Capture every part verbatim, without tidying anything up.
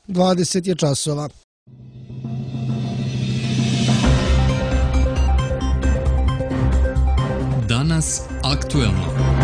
dvadeset je časova. Danas aktuelno.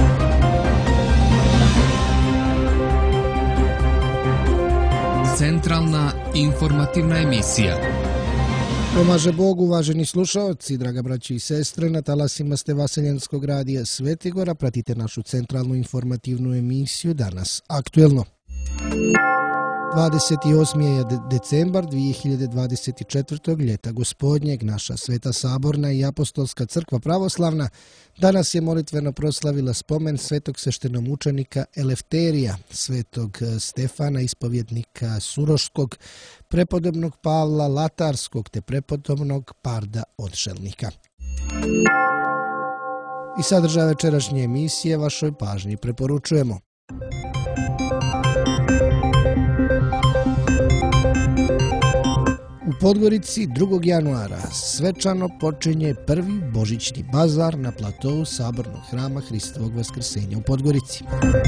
Centralna informativna emisija. Pomaže Bog, uvaženi slušaoci, draga braći i sestre, na talasima ste Vaseljenskog radija Svetigora, pratite našu centralnu informativnu emisiju Danas aktuelno. dvadeset osmi je decembar dvije hiljade dvadeset četvrtog. ljeta gospodnjeg. Naša Sveta Saborna i Apostolska crkva pravoslavna danas je molitveno proslavila spomen svetog sveštenomučenika Elefterija, svetog Stefana, ispovjednika Suroškog, prepodobnog Pavla Latarskog te prepodobnog Parda Odšelnika. I sadržaj večerašnje emisije vašoj pažnji preporučujemo. U Podgorici drugog januara svečano počinje prvi božićni bazar na platou Sabornog hrama Hristovog Vaskrsenja u Podgorici.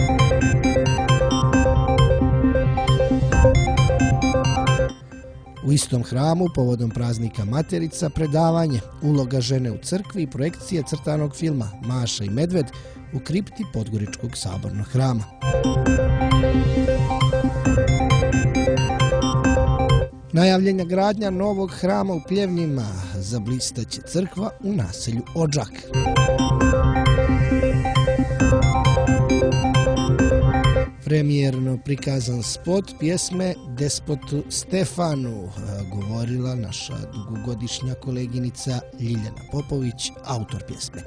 U istom hramu, povodom praznika Materica, predavanje Uloga žene u crkvi i projekcija crtanog filma Maša i medved u kripti Podgoričkog Sabornog hrama. Najavljena gradnja novog hrama u Pljevnjima, zablistaće crkva u naselju Odžak. Premijerno prikazan spot pjesme Despotu Stefanu, govorila naša dugogodišnja koleginica Ljiljana Popović, autor pjesme.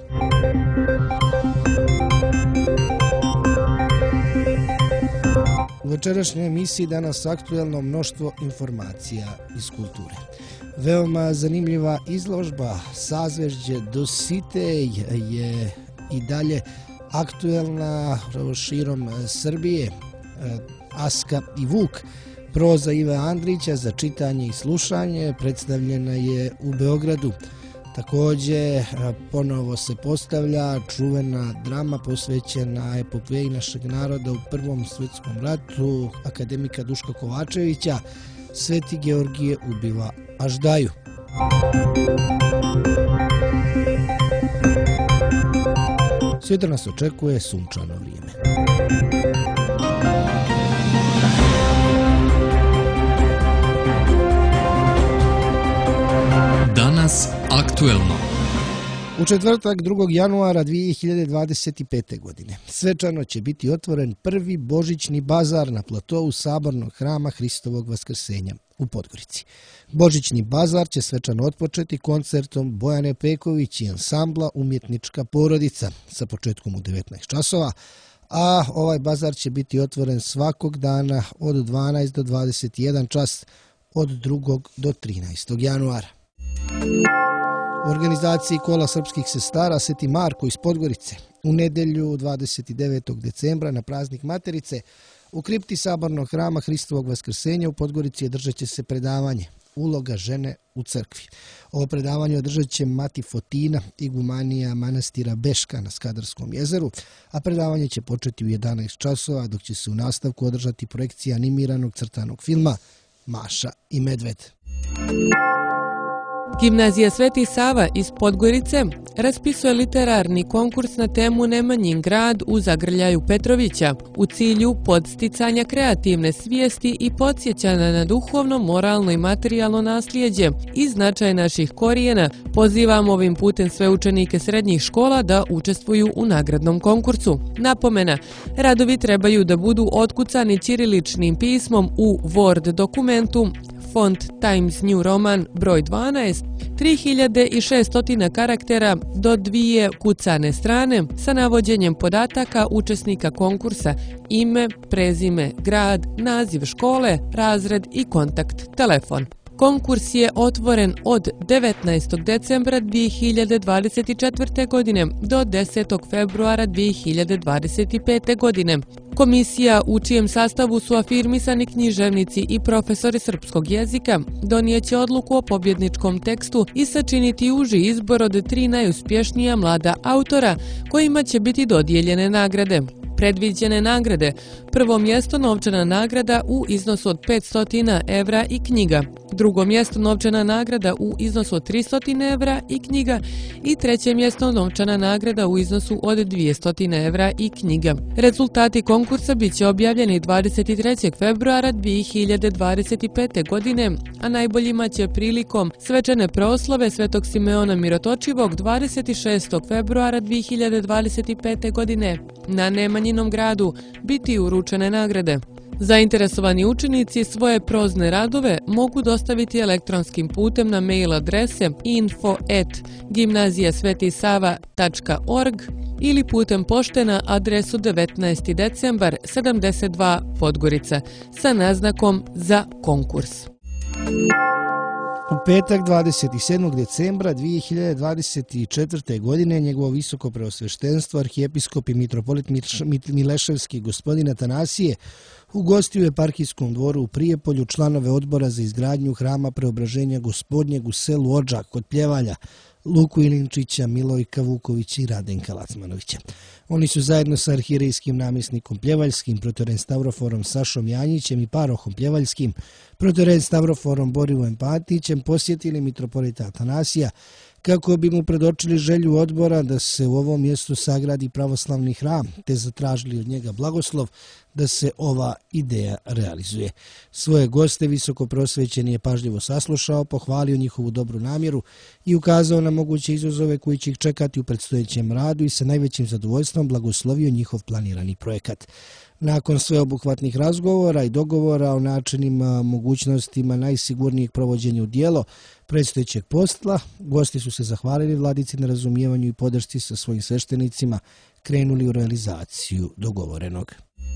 U večerašnjoj emisiji danas aktuelno mnoštvo informacija iz kulture. Veoma zanimljiva izložba Sazvežđe Dositej je i dalje aktuelna širom Srbije. Aska i Vuk, proza Ive Andrića za čitanje i slušanje, predstavljena je u Beogradu. Također ponovo se postavlja čuvena drama posvećena epopeji našeg naroda u Prvom svjetskom ratu akademika Duška Kovačevića, Sveti Georgije ubiva Aždaju. Sutra nas očekuje sunčano vrijeme. Danas aktuelno. U četvrtak drugog januara dvije hiljade dvadeset pete. godine svečano će biti otvoren prvi božićni bazar na platou Sabornog hrama Hristovog Vaskrsenja u Podgorici. Božićni bazar će svečano otpočeti koncertom Bojane Peković i ansambla Umjetnička porodica sa početkom u devetnaest časova, a ovaj bazar će biti otvoren svakog dana od dvanaest do dvadeset jedan čas od drugog do trinaestog januara. U organizaciji Kola srpskih sestara Sveti Marko iz Podgorice u nedjelju dvadeset devetog decembra na praznik Materice u kripti Sabornog hrama Hristovog Vaskrsenja u Podgorici održat će se predavanje Uloga žene u crkvi. Ovo predavanje održat će mati Fotina, igumanija manastira Beška na Skadarskom jezeru, a predavanje će početi u jedanaest časova, dok će se u nastavku održati projekcija animiranog crtanog filma Maša i medved. Gimnazija Sveti Sava iz Podgorice raspisuje literarni konkurs na temu Nemanjin grad u Zagrljaju Petrovića u cilju podsticanja kreativne svijesti i podsjećanja na duhovno, moralno i materijalno nasljeđe i značaj naših korijena. Pozivamo ovim putem sve učenike srednjih škola da učestvuju u nagradnom konkursu. Napomena, radovi trebaju da budu otkucani ćiriličnim pismom u Word dokumentu font Times New Roman broj dvanaest, tri hiljade šesto karaktera do dvije kucane strane sa navođenjem podataka učesnika konkursa, ime, prezime, grad, naziv škole, razred i kontakt telefon. Konkurs je otvoren od devetnaestog decembra dvije hiljade dvadeset četvrte. godine do desetog februara dvije hiljade dvadeset pete. godine. Komisija u čijem sastavu su afirmisani književnici i profesori srpskog jezika donijeće odluku o pobjedničkom tekstu i sačiniti uži izbor od tri najuspješnija mlada autora kojima će biti dodijeljene nagrade. predviđene nagrade. Prvo mjesto novčana nagrada u iznosu od petsto evra i knjiga. Drugo mjesto novčana nagrada u iznosu od tristo evra i knjiga. I treće mjesto novčana nagrada u iznosu od dvjesto evra i knjiga. Rezultati konkursa bit će objavljeni dvadeset trećeg februara dvije hiljade dvadeset pete. godine, a najboljima će prilikom svečane proslave Svetog Simeona Mirotočivog dvadeset šestog februara dvije hiljade dvadeset pete. godine na Nemanjinom gradu biti uručene nagrade. Zainteresovani učenici svoje prozne radove mogu dostaviti elektronskim putem na mail adrese info at gimnazija sveti sava tačka org ili putem pošte na adresu devetnaesti decembar sedamdeset dva Podgorica sa naznakom za konkurs. U petak dvadeset sedmog decembra dvije hiljade dvadeset četvrte. godine njegovo visoko preosveštenstvo arhijepiskop i mitropolit Mileševski gospodin Atanasije ugostio je eparhijskom dvoru u Prijepolju članove odbora za izgradnju hrama Preobraženja Gospodnjeg u selu Odžak kod Pljevalja, Luku Ilinčića, Milojka Vukovića i Radenka Lacmanovića. Oni su zajedno sa arhirejskim namjesnikom Pljevaljskim, protoren Stavroforom Sašom Janjićem i parohom Pljevaljskim, protoren Stavroforom Borivojem Patićem posjetili mitropolita Atanasija kako bi mu predočili želju odbora da se u ovom mjestu sagradi pravoslavni hram, te zatražili od njega blagoslov da se ova ideja realizuje. Svoje goste visoko prosvećeni je pažljivo saslušao, pohvalio njihovu dobru namjeru i ukazao na moguće izazove koji će ih čekati u predstojećem radu i sa najvećim zadovoljstvom blagoslovio njihov planirani projekat. Nakon sveobuhvatnih razgovora i dogovora o načinima, mogućnostima najsigurnijeg provođenja u djelo predstojećeg posla, gosti su se zahvalili vladici na razumijevanju i podršci sa svojim sveštenicima, krenuli u realizaciju dogovorenog.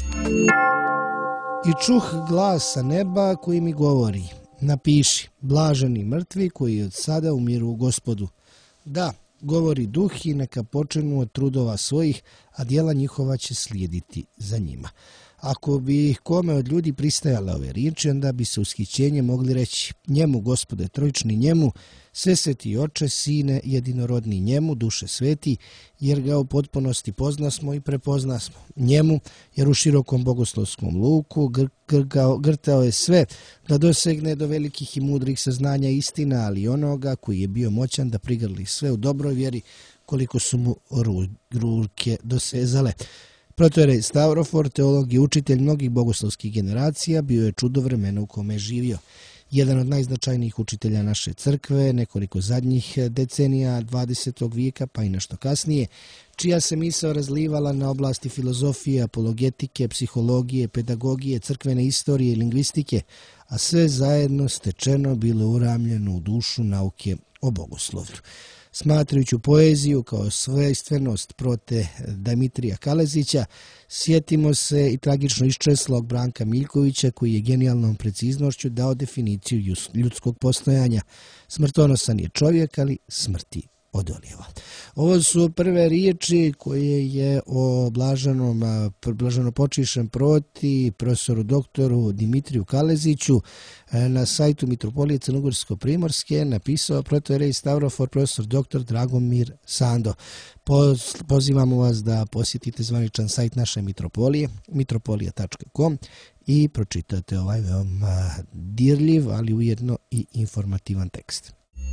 I čuh glas sa neba koji mi govori: napiši, blaženi mrtvi koji od sada umiru u Gospodu. Da, govori duh, i neka počenu od trudova svojih, a djela njihova će slijediti za njima. Ako bi kome od ljudi pristajale ove riječi, onda bi se ushićenje mogli reći: njemu, Gospode trojični, njemu, svesveti Oče, Sine, jedinorodni, njemu, Duše sveti, jer ga u potpunosti poznasmo i prepoznasmo. Njemu, jer u širokom bogoslovskom luku grgao, grtao je sve da dosegne do velikih i mudrih saznanja istina, ali onoga koji je bio moćan da prigrli sve u dobroj vjeri koliko su mu ruke dosezale. Protorej Stavrofor, teolog i učitelj mnogih bogoslovskih generacija, bio je čudo vremena u kome je živio. Jedan od najznačajnijih učitelja naše crkve, nekoliko zadnjih decenija dvadesetog vijeka, pa i nešto kasnije, čija se misao razlivala na oblasti filozofije, apologetike, psihologije, pedagogije, crkvene istorije i lingvistike, a sve zajedno stečeno bilo uramljeno u dušu nauke o bogoslovlju. Smatrajući poeziju kao svojstvenost prote Dimitrija Kalezića, sjetimo se i tragično iščeslog Branka Miljkovića, koji je genijalnom preciznošću dao definiciju ljudskog postojanja. Smrtonosan je čovjek, ali smrti odolijeva. Ovo su prve riječi koje je o blaženom, blaženopočišem proti profesoru doktoru Dimitriju Kaleziću na sajtu Mitropolije Crnogorsko-Primorske napisao protoijerej Stavrofor profesor doktor Dragomir Sando. Pozivamo vas da posjetite zvaničan sajt naše mitropolije, mitropolija tačka com, i pročitate ovaj veoma dirljiv, ali ujedno i informativan tekst.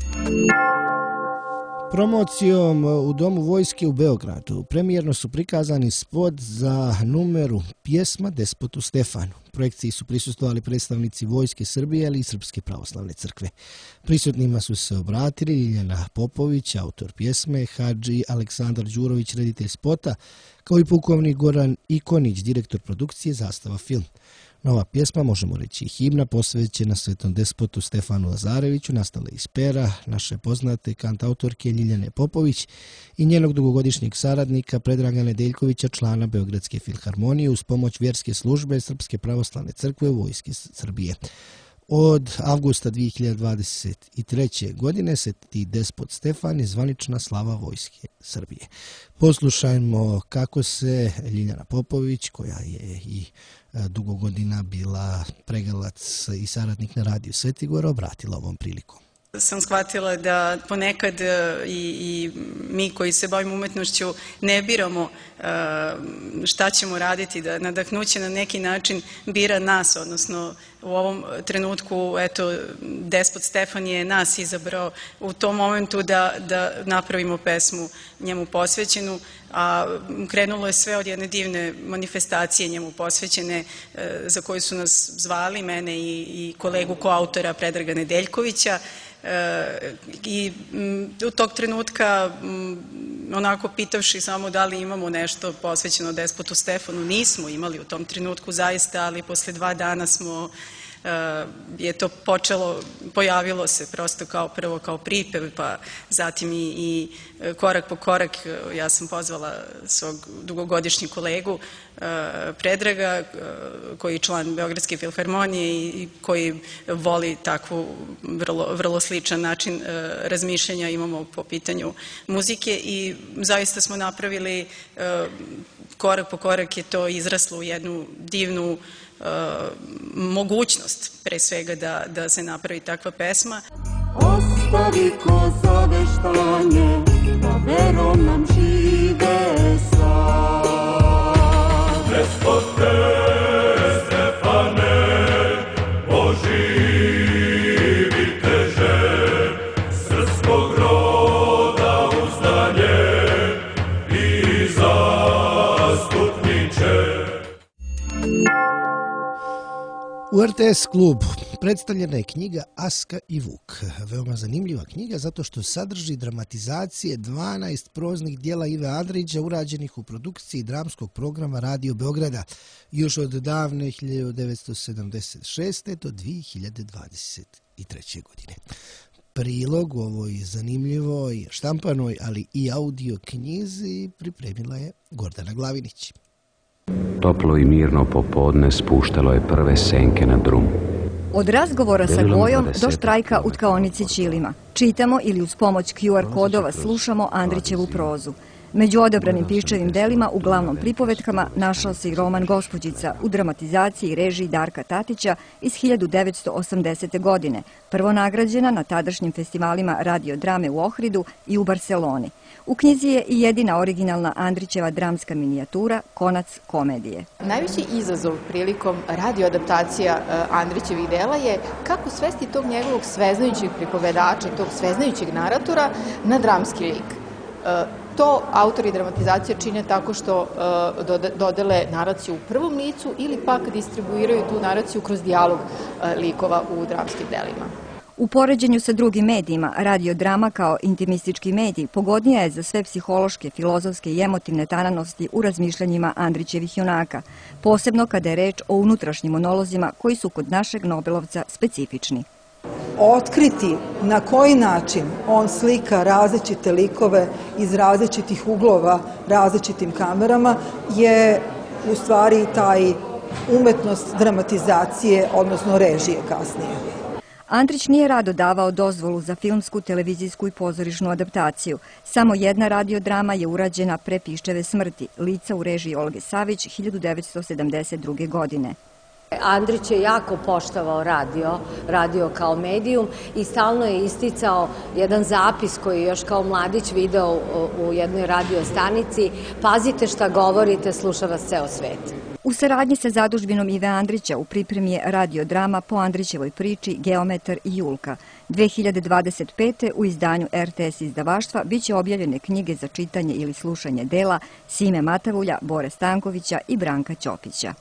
Promocijom u Domu vojske u Beogradu premijerno su prikazani spot za numeru pjesma Despotu Stefanu. Projekciji su prisustvovali predstavnici Vojske Srbije, ali i Srpske pravoslavne crkve. Prisutnima su se obratili Ljiljana Popović, autor pjesme, Hadži Aleksandar Đurović, reditelj spota, kao i pukovnik Goran Ikonić, direktor produkcije Zastava film. Nova pjesma, možemo reći i himna, posvećena svetom despotu Stefanu Lazareviću, nastala iz pera naše poznate kantautorke Ljiljane Popović i njenog dugogodišnjeg saradnika Predraga Nedeljkovića, člana Beogradske filharmonije, uz pomoć vjerske službe Srpske pravoslavne crkve u Vojske Srbije. Od avgusta dvije hiljade dvadeset treće. godine Sveti despot Stefan je zvanična slava Vojske Srbije. Poslušajmo kako se Ljiljana Popović, koja je i dugo godina bila pregalac i saradnik na radiju Svetigora, obratila ovom prilikom. Sam shvatila da ponekad i, i mi koji se bavimo umetnošću ne biramo šta ćemo raditi, da nadahnuće na neki način bira nas, odnosno u ovom trenutku, eto, despot Stefan je nas izabrao u tom momentu da, da napravimo pesmu njemu posvećenu, a krenulo je sve od jedne divne manifestacije njemu posvećene za koju su nas zvali, mene i, i kolegu koautora Predraga Nedeljkovića. I u tog trenutka, onako pitavši samo da li imamo nešto posvećeno despotu Stefanu, nismo imali u tom trenutku zaista, ali posle dva dana smo je to počelo, pojavilo se prosto kao prvo kao pripev, pa zatim i, i korak po korak. Ja sam pozvala svog dugogodišnjeg kolegu Predraga, koji je član Beogradske filharmonije i koji voli takvu vrlo, vrlo sličan način razmišljanja imamo po pitanju muzike i zaista smo napravili korak po korak je to izraslo u jednu divnu mogućnost pre svega da, da se napravi takva pesma. Ostavi ko zaveštanje, da verom nam žive sad. Despote Stefane, oživi teže, srpskog roda uzdanje i zastupniče. U R T S klubu predstavljena je knjiga Aska i Vuk. Veoma zanimljiva knjiga zato što sadrži dramatizacije dvanaest proznih dijela Ive Andrića urađenih u produkciji dramskog programa Radio Beograda još od davne hiljadu devetsto sedamdeset šeste. do dve hiljade dvadeset treće. godine. Prilog u ovoj zanimljivoj štampanoj, ali i audio knjizi pripremila je Gordana Glavinić. Toplo i mirno popodne spuštalo je prve senke na drum. Od razgovora sa Gojom do štrajka u tkaonici Ćilima. Čitamo ili uz pomoć Q R kodova slušamo Andrićevu prozu. Među odabranim piščevim delima u glavnom pripovetkama našao se i roman Gospođica u dramatizaciji i režiji Darka Tatića iz hiljadu devetsto osamdesete. godine, prvo nagrađena na tadašnjim festivalima radio drame u Ohridu i u Barseloni. U knjizi je i jedina originalna Andrićeva dramska minijatura Konac komedije. Najveći izazov prilikom radioadaptacija Andrićevih dela je kako svesti tog njegovog sveznajućeg pripovedača, tog sveznajućeg naratora na dramski lik. To autori dramatizacije čine tako što dodele naraciju u prvom licu ili pak distribuiraju tu naraciju kroz dijalog likova u dramskim delima. U poređenju sa drugim medijima, radiodrama kao intimistički medij pogodnija je za sve psihološke, filozofske i emotivne tananosti u razmišljanjima Andrićevih junaka, posebno kada je reč o unutrašnjim monolozima koji su kod našeg Nobelovca specifični. Otkriti na koji način on slika različite likove iz različitih uglova, različitim kamerama, je u stvari taj umetnost dramatizacije, odnosno režije kasnije. Andrić nije rado davao dozvolu za filmsku, televizijsku i pozorišnu adaptaciju. Samo jedna radiodrama je urađena pre Piščeve smrti, Lica u režiji Olge Savić, hiljadu devetsto sedamdeset druge. godine. Andrić je jako poštovao radio, radio kao medijum i stalno je isticao jedan zapis koji je još kao mladić video u jednoj radio stanici: pazite šta govorite, sluša vas ceo svet. U saradnji sa zadužbinom Ive Andrića u pripremi je radiodrama po Andrićevoj priči Geometar i Julka. dve hiljade dvadeset pete. u izdanju R T S izdavaštva biće objavljene knjige za čitanje ili slušanje dela Sime Matavulja, Bore Stankovića i Branka Ćopića.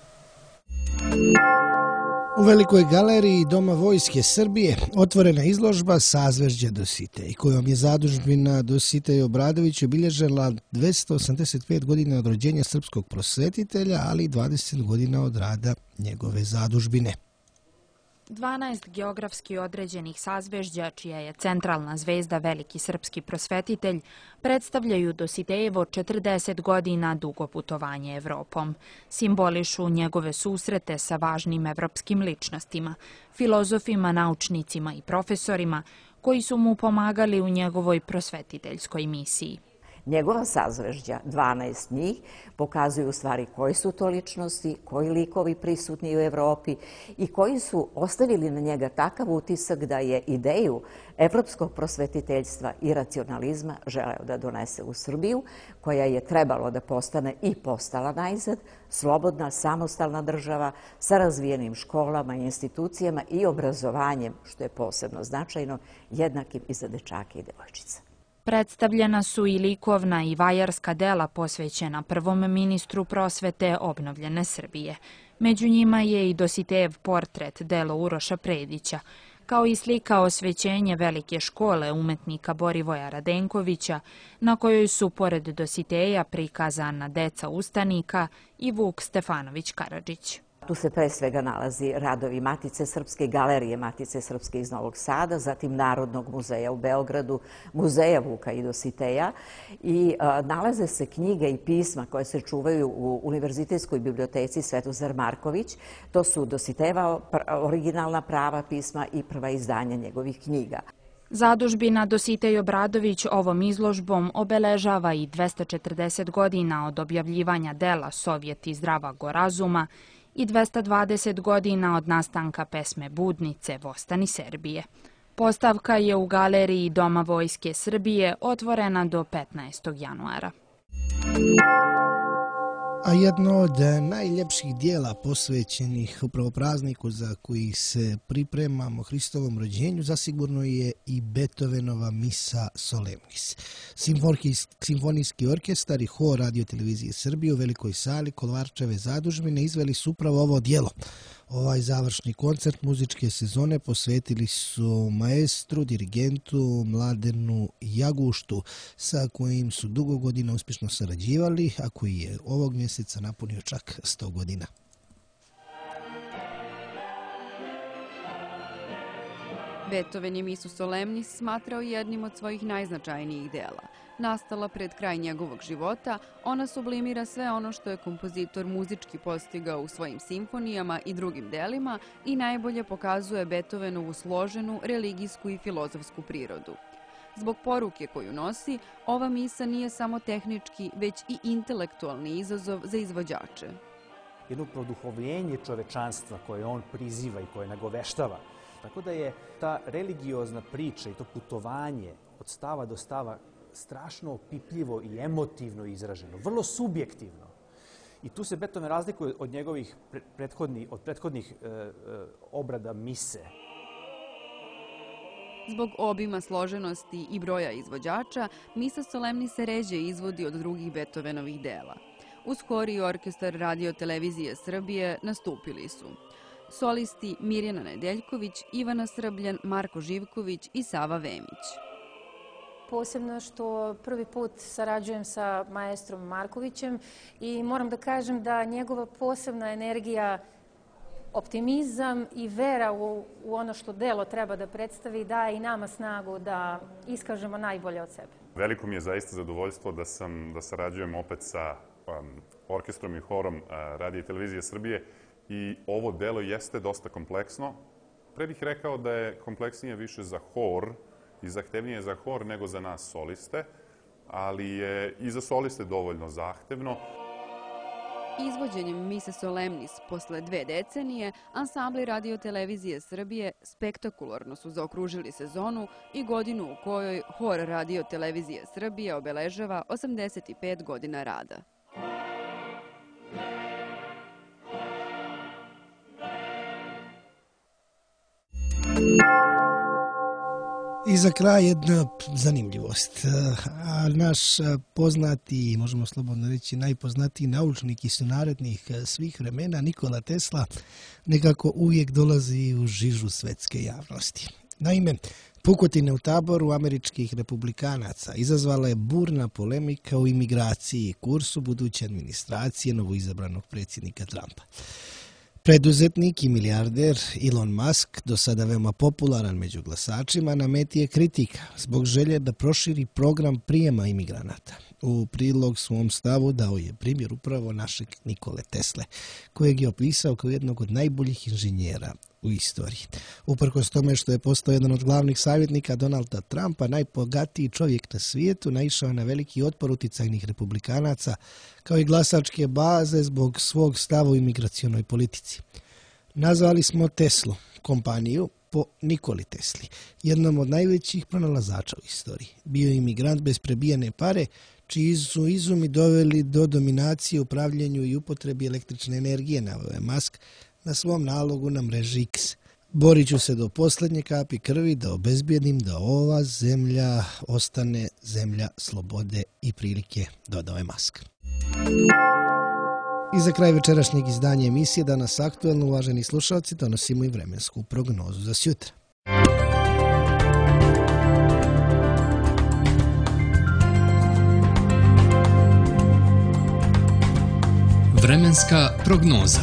U Velikoj galeriji Doma Vojske Srbije otvorena izložba Sazvežđa Dositej, kojom je zadužbina Dositej Obradović obilježila dvesta osamdeset pet godina od rođenja srpskog prosvetitelja, ali i dvadeset godina od rada njegove zadužbine. dvanaest geografski određenih sazvežđa, čija je centralna zvezda veliki srpski prosvetitelj, predstavljaju Dositejevo četrdeset godina dugo putovanje Evropom. Simbolišu njegove susrete sa važnim evropskim ličnostima, filozofima, naučnicima i profesorima koji su mu pomagali u njegovoj prosvetiteljskoj misiji. Njegova sazvežđa, dvanaest njih, pokazuju u stvari koji su to ličnosti, koji likovi prisutni u Evropi i koji su ostavili na njega takav utisak da je ideju evropskog prosvetiteljstva i racionalizma želeo da donese u Srbiju, koja je trebalo da postane i postala najzad, slobodna, samostalna država sa razvijenim školama i institucijama i obrazovanjem, što je posebno značajno, jednakim i za dečake i devojčice. Predstavljena su i likovna i vajarska dela posvećena prvom ministru prosvete obnovljene Srbije. Među njima je i Dositejev portret, delo Uroša Predića, kao i slika osvećenje velike škole umetnika Borivoja Radenkovića, na kojoj su pored Dositeja prikazana deca ustanika i Vuk Stefanović Karadžić. Tu se pre svega nalazi radovi Matice Srpske, Galerije Matice Srpske iz Novog Sada, zatim Narodnog muzeja u Beogradu, Muzeja Vuka i Dositeja i a, nalaze se knjige i pisma koje se čuvaju u Univerzitetskoj biblioteci Svetozar Marković. To su Dositejeva originalna prava pisma i prva izdanja njegovih knjiga. Zadužbina Dositej Obradović ovom izložbom obeležava i dvesta četrdeset godina od objavljivanja dela Sovjet i zdravog razuma i dvesta dvadeset godina od nastanka pesme Budnice Vostani Serbije. Postavka je u galeriji Doma Vojske Srbije otvorena do petnaestog januara. A jedno od najljepših dijela posvećenih upravo prazniku za koji se pripremamo Hristovom rođenju zasigurno je i Beethovenova Misa Solemnis. Simfonijski orkestar i hor Radio Televizije Srbije u Velikoj sali Kolovarčeve zadužbine izveli su upravo ovo dijelo. Ovaj završni koncert muzičke sezone posvetili su maestru, dirigentu Mladenu Jaguštu, sa kojim su dugo godina uspješno sarađivali, a koji je ovog mjeseca napunio čak sto godina. Beethoven je Misu Solemnis smatrao jednim od svojih najznačajnijih dela. Nastala pred kraj njegovog života, ona sublimira sve ono što je kompozitor muzički postigao u svojim simfonijama i drugim delima i najbolje pokazuje Beethovenovu složenu religijsku i filozofsku prirodu. Zbog poruke koju nosi, ova misa nije samo tehnički, već i intelektualni izazov za izvođače. Jedno produhovljenje čovečanstva koje on priziva i koje nagoveštava. Tako da je ta religiozna priča i to putovanje od stava do stava strašno opipljivo i emotivno izraženo, vrlo subjektivno. I tu se Beethoven razlikuje od njegovih prethodnih, od prethodnih e, e, obrada mise. Zbog obima, složenosti i broja izvođača, Misa Solemnis se ređe izvodi od drugih Beethovenovih dela. Uz hor i orkestar Radio Televizije Srbije nastupili su solisti Mirjana Nedeljković, Ivana Srbljan, Marko Živković i Sava Vemić. Posebno što prvi put sarađujem sa maestrom Markovićem i moram da kažem da njegova posebna energija, optimizam i vera u, u ono što delo treba da predstavi daje i nama snagu da iskažemo najbolje od sebe. Veliko mi je zaista zadovoljstvo da sam da sarađujem opet sa um, orkestrom i horom uh, Radio i Televizije Srbije i ovo delo jeste dosta kompleksno. Pre bih rekao da je kompleksnije više za hor i zahtevnije za hor nego za nas soliste, ali je i za soliste dovoljno zahtevno. Izvođenjem Mise Solemnis posle dve decenije, ansambli Radio Televizije Srbije spektakularno su zaokružili sezonu i godinu u kojoj hor Radio Televizije Srbije obeležava osamdeset pet godina rada. I za kraj jedna zanimljivost. A naš poznati, možemo slobodno reći, najpoznatiji naučnik i sunarodnih svih vremena, Nikola Tesla, nekako uvijek dolazi u žižu svetske javnosti. Naime, pukotine u taboru američkih republikanaca izazvala je burna polemika u imigraciji i kursu buduće administracije novoizabranog predsjednika Trumpa. Preduzetnik i milijarder Elon Musk, do sada veoma popularan među glasačima, na meti je kritika zbog želje da proširi program prijema imigranata. U prilog svom stavu dao je primjer upravo našeg Nikole Tesle, kojeg je opisao kao jednog od najboljih inženjera u istoriji. Uprkos tome što je postao jedan od glavnih savjetnika Donalda Trumpa, najbogatiji čovjek na svijetu, naišao na veliki otpor uticajnih republikanaca, kao i glasačke baze zbog svog stava u imigracionoj politici. Nazvali smo Teslu, kompaniju, po Nikoli Tesli, jednom od najvećih pronalazača u istoriji. Bio je imigrant bez prebijene pare, čiji su izumi doveli do dominacije u upravljanju i upotrebi električne energije, naveo je Musk na svom nalogu na mreži X. Borit ću se do posljednje kapi krvi da obezbijedim da ova zemlja ostane zemlja slobode i prilike, dodao je Musk. I za kraj večerašnjeg izdanja emisije Danas aktuelno, uvaženi slušalci, donosimo i vremensku prognozu za sjutra. Vremenska prognoza.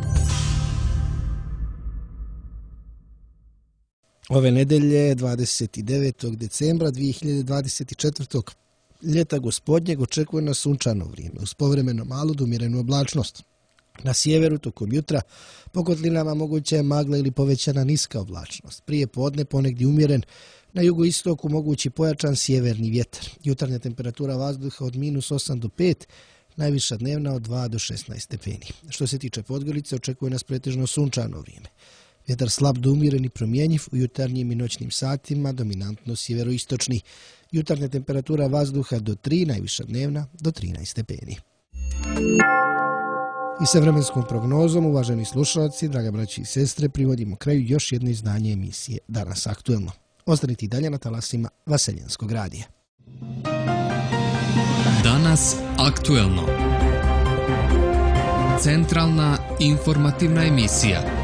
Ove nedelje, dvadeset devetog decembra dvije hiljade dvadeset četvrte. ljeta gospodnjeg očekuje nas sunčano vrijeme, uz povremeno malu do umjerenu oblačnost. Na sjeveru tokom jutra po kotlinama moguća je magla ili povećana niska oblačnost. Prije podne ponegdje umjeren, na jugoistoku mogući pojačan sjeverni vjetar. Jutarnja temperatura vazduha od minus osam do pet, najviša dnevna od dva do šesnaest stepeni. Što se tiče Podgorice, očekuje nas pretežno sunčano vrijeme. Vjetar slab do umjeren i promjenjiv u jutarnjim i noćnim satima, dominantno sjeveroistočni. Jutarnja temperatura vazduha do tri, najviša dnevna do trinaest stepeni. I sa vremenskom prognozom, uvaženi slušalci, draga braći i sestre, privodimo kraju još jedno izdanje emisije Danas aktuelno. Ostanite i dalje na talasima Vaseljenskog radija. Danas aktuelno. Centralna informativna emisija.